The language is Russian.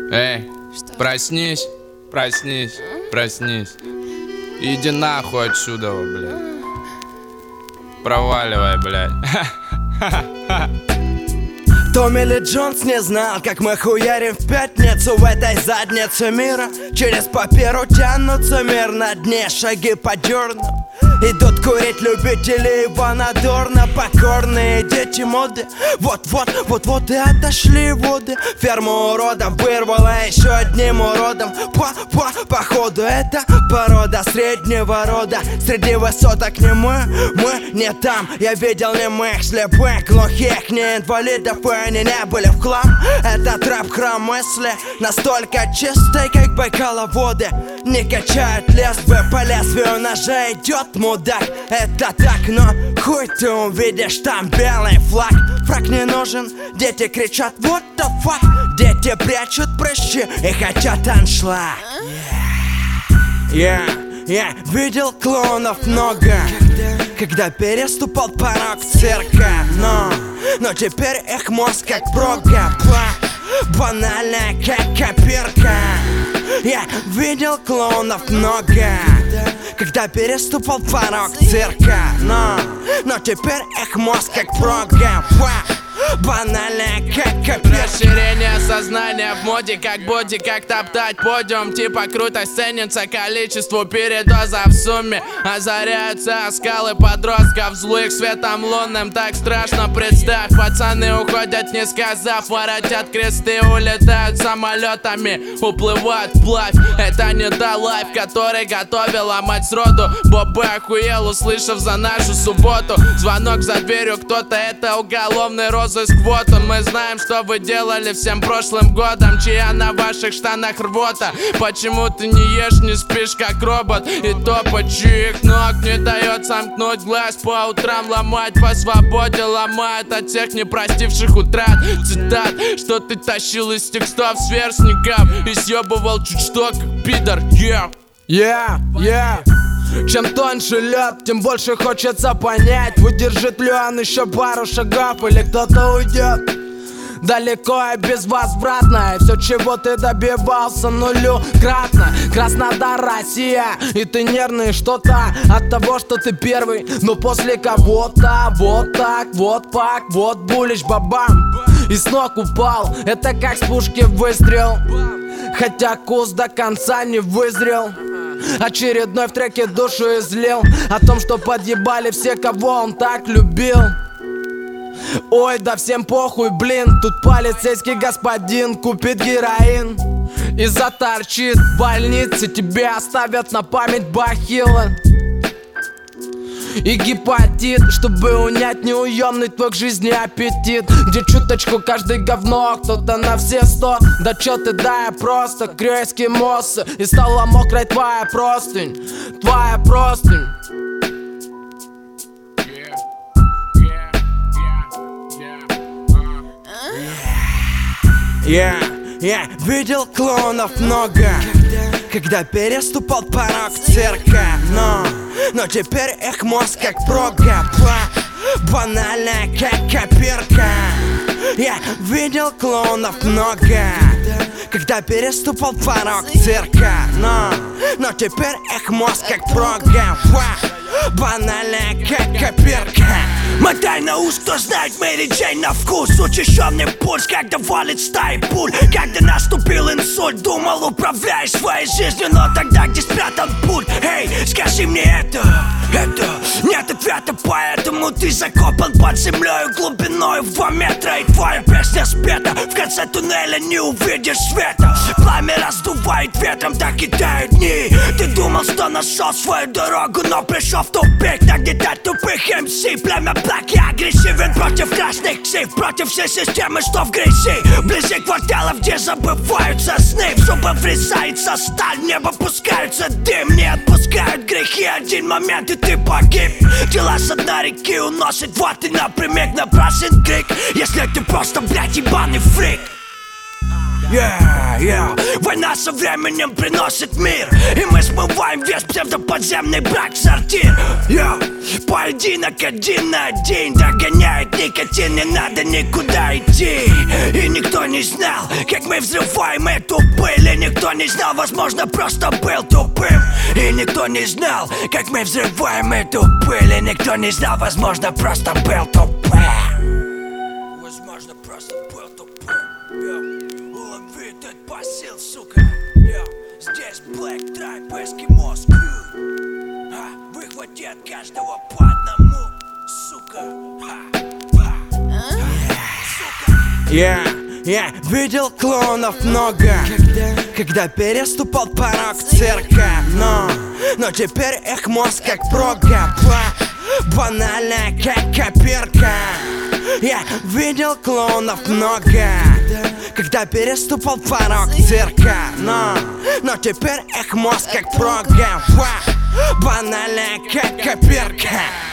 Эй, проснись, проснись, проснись. Иди нахуй отсюда, блядь. Проваливай, блядь. Томми Ли Джонс не знал, как мы хуярим в пятницу в этой заднице мира. Через паперу тянутся мир на дне, шаги по дерну. Идут курить любители Ивана Дорна, покорные дети моды. Вот-вот и отошли воды. Ферму уродов вырвала еще одним уродом. Походу это порода среднего рода. Среди высоток не мы не там. Я видел немых, слепых, глухих, не инвалидов, и они не были в хлам. Этот рэп-храм мысли настолько чистый, как Байкала воды. Не качают лезвие, по лезвию ножа идет мудак. Это так, но хуй ты увидишь там белый флаг. Фраг не нужен, дети кричат what the fuck. Дети прячут прыщи и хотят аншлаг. Я видел клоунов много, когда переступал порог цирка. Но теперь их мозг как прога, банальная как копирка. Я видел клоунов много, когда переступал порог цирка. Но теперь их мозг как прога, банальная как копирка. Расширение сознания в моде, как боди, как топтать подиум. Типа крутость ценится количеству передозов в сумме. Озаряются скалы подростков злых светом лунным. Так страшно, представь, пацаны уходят не сказав. Воротят кресты, улетают самолетами, уплывают вплавь. Это не та лайф, который готовила мать сроду. Бобы охуел, услышав за нашу субботу. Звонок за дверью, кто-то, это уголовный розыск. Вот он, мы знаем, что вы делали всем прошлым годом. Чья на ваших штанах рвота? Почему ты не ешь, не спишь как робот? И топот чьих ног не дает сомкнуть глаз. По утрам ломать по свободе, ломает от всех непростивших утрат. Цитат, что ты тащил из текстов сверстников и съебывал чуть что, как пидор. Чем тоньше лед, тем больше хочется понять, выдержит ли он еще пару шагов или кто-то уйдет далеко и безвозвратно. И все, чего ты добивался, нулю кратно. Краснодар, Россия, и ты нервный что-то от того, что ты первый. Но после кого-то, вот так, вот пак, вот булич, бабам, и с ног упал. Это как с пушки выстрел, хотя куст до конца не вызрел. Очередной в треке душу излил о том, что подъебали все, кого он так любил. Ой, да всем похуй, блин. Тут полицейский господин купит героин и заторчит в больнице. Тебе оставят на память бахилы и гепатит, чтобы унять неуемный твой к жизни аппетит. Где чуточку каждый говно, кто-то на все 100. Да чё ты, да я просто крёйский моссы. И стала мокрой твоя простынь, твоя простынь. Я видел клоунов много, когда переступал порог цирка. Но теперь их мозг как прога, банальная как копирка. Я видел клоунов много, когда переступал порог цирка. Но теперь их мозг как прога, банальная как копирка. Мотай на ус, кто знает Мэри Джейн на вкус. Учащенный пульс, когда валит стаи пуль. Когда наступил инсульт, думал, управляешь своей жизнью, но тогда где спрятан путь? Эй, скажи мне это нет ответа, поэтому ты закопан под землей глубиной в 2 метра. И твоя песня спета, в конце туннеля не увидишь света. Пламя раздувает ветром, так и тают дни. Ты думал, что нашел свою дорогу, но пришел в тупик. Так где-то тупых МС, племя Black, я агрессивен против красных ксив, против всей системы, что в грязи. Вблизи кварталов, где забываются сны, в зубы врезается сталь, в небо пускаются дым. Не отпускают грехи, один момент и ты погиб. Дела с дна реки уносит, вот и напрямик набрасен крик. Если ты просто, блядь, ебаный фрик. Война со временем приносит мир, и мы смываем весь псевдоподземный брак-сортир. Поединок один на один, догоняет никотин, не надо никуда идти. И никто не знал, как мы взрываем эту пыль. И никто не знал, возможно, просто был тупым. И никто не знал, как мы взрываем эту пыль. И никто не знал, возможно, просто был тупым. Возможно, просто был тупым. Улови этот посыл, сука. Здесь Black Tribe, Eskimos Crew. Выхвати от каждого по одному, сука. Видел клоунов много, когда переступал порог цирка. Но теперь их мозг как прога, банальная как копирка. Я видел клоунов много, когда переступал порог цирка. Но теперь их мозг как прога, банальная как копирка.